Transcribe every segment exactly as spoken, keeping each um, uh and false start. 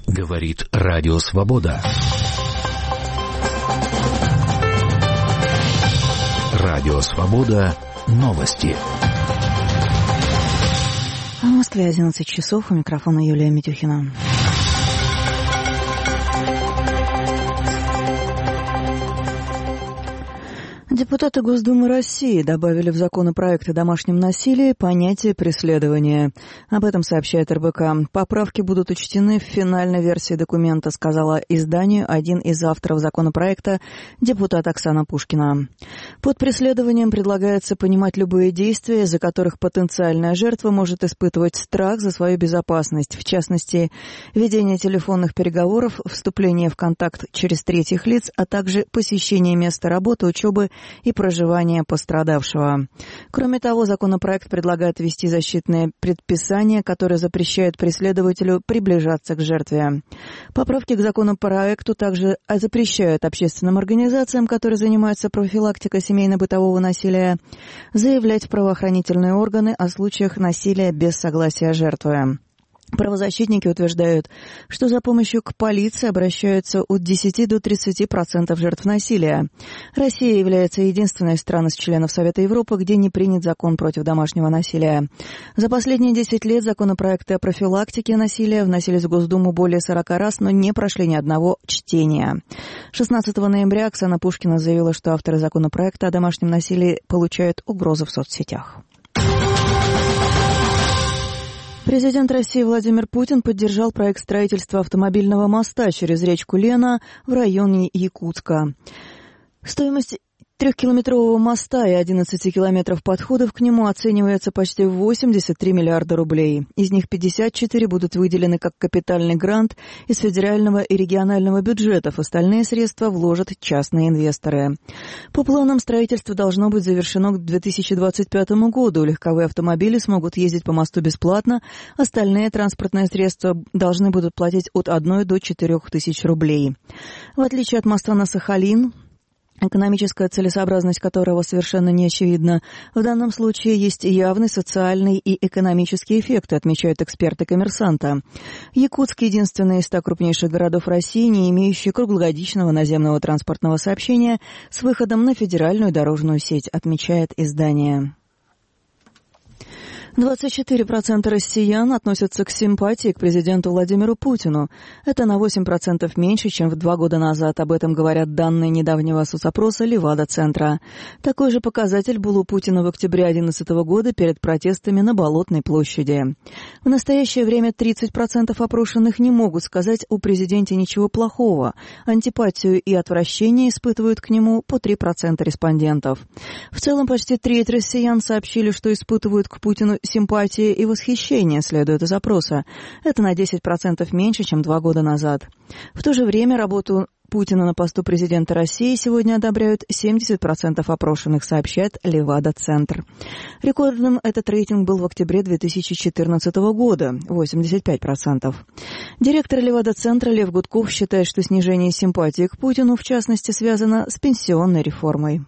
Говорит Радио Свобода. Радио Свобода. Новости. В Москве одиннадцать часов. У микрофона Юлия Митюхина. Депутаты Госдумы России добавили в законопроект о домашнем насилии понятие преследования. Об этом сообщает эр бэ ка. Поправки будут учтены в финальной версии документа, сказала изданию один из авторов законопроекта, депутат Оксана Пушкина. Под преследованием предлагается понимать любые действия, из-за которых потенциальная жертва может испытывать страх за свою безопасность, в частности, ведение телефонных переговоров, вступление в контакт через третьих лиц, а также посещение места работы, учебы и проживания пострадавшего. Кроме того, законопроект предлагает ввести защитные предписания, которые запрещают преследователю приближаться к жертве. Поправки к законопроекту также запрещают общественным организациям, которые занимаются профилактикой семейно-бытового насилия, заявлять в правоохранительные органы о случаях насилия без согласия жертвы. Правозащитники утверждают, что за помощью к полиции обращаются от десяти до тридцати процентов жертв насилия. Россия является единственной страной из членов Совета Европы, где не принят закон против домашнего насилия. За последние десять лет законопроекты о профилактике насилия вносились в Госдуму более сорока раз, но не прошли ни одного чтения. шестнадцатого ноября Оксана Пушкина заявила, что авторы законопроекта о домашнем насилии получают угрозы в соцсетях. Президент России Владимир Путин поддержал проект строительства автомобильного моста через речку Лена в районе Якутска. Стоимость трехкилометрового моста и одиннадцати километров подходов к нему оценивается почти в восемьдесят три миллиарда рублей. Из них пятьдесят четыре будут выделены как капитальный грант из федерального и регионального бюджетов. Остальные средства вложат частные инвесторы. По планам, строительство должно быть завершено к две тысячи двадцать пятому году. Легковые автомобили смогут ездить по мосту бесплатно. Остальные транспортные средства должны будут платить от одной до четырех тысяч рублей. В отличие от моста на Сахалин, экономическая целесообразность которого совершенно не очевидна, в данном случае есть явный социальный и экономический эффекты, отмечают эксперты «Коммерсанта». Якутск – единственный из ста крупнейших городов России, не имеющий круглогодичного наземного транспортного сообщения с выходом на федеральную дорожную сеть, отмечает издание. двадцать четыре процента россиян относятся к симпатии к президенту Владимиру Путину. Это на восемь процентов меньше, чем в два года назад. Об этом говорят данные недавнего соцопроса Левада-центра. Такой же показатель был у Путина в октябре две тысячи одиннадцатого года перед протестами на Болотной площади. В настоящее время тридцать процентов опрошенных не могут сказать о президенте ничего плохого. Антипатию и отвращение испытывают к нему по три процента респондентов. В целом почти треть россиян сообщили, что испытывают к Путину симпатия и восхищение, следует из опроса. Это на десять процентов меньше, чем два года назад. В то же время работу Путина на посту президента России сегодня одобряют семьдесят процентов опрошенных, сообщает Левада-центр. Рекордным этот рейтинг был в октябре две тысячи четырнадцатого года – восемьдесят пять процентов. Директор Левада-центра Лев Гудков считает, что снижение симпатии к Путину, в частности, связано с пенсионной реформой.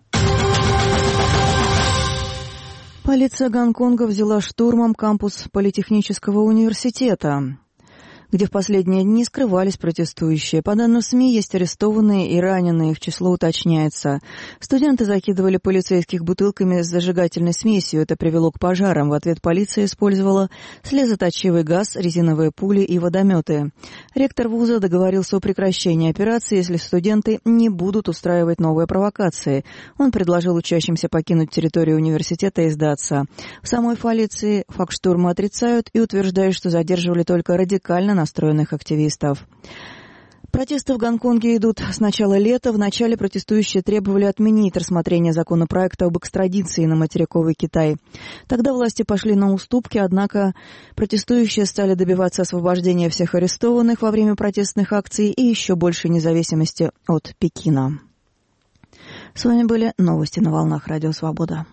Полиция Гонконга взяла штурмом кампус Политехнического университета, где в последние дни скрывались протестующие. По данным СМИ, есть арестованные и раненые, их число уточняется. Студенты закидывали полицейских бутылками с зажигательной смесью. Это привело к пожарам. В ответ полиция использовала слезоточивый газ, резиновые пули и водометы. Ректор вуза договорился о прекращении операции, если студенты не будут устраивать новые провокации. Он предложил учащимся покинуть территорию университета и сдаться. В самой полиции факт штурма отрицают и утверждают, что задерживали только радикально настроенных активистов. Протесты в Гонконге идут с начала лета. Вначале протестующие требовали отменить рассмотрение законопроекта об экстрадиции на материковый Китай. Тогда власти пошли на уступки, однако протестующие стали добиваться освобождения всех арестованных во время протестных акций и еще большей независимости от Пекина. С вами были новости на волнах Радио Свобода.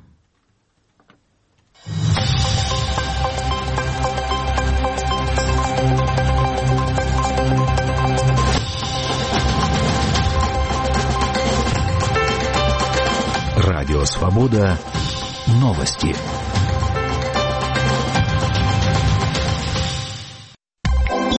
Радио Свобода. Новости.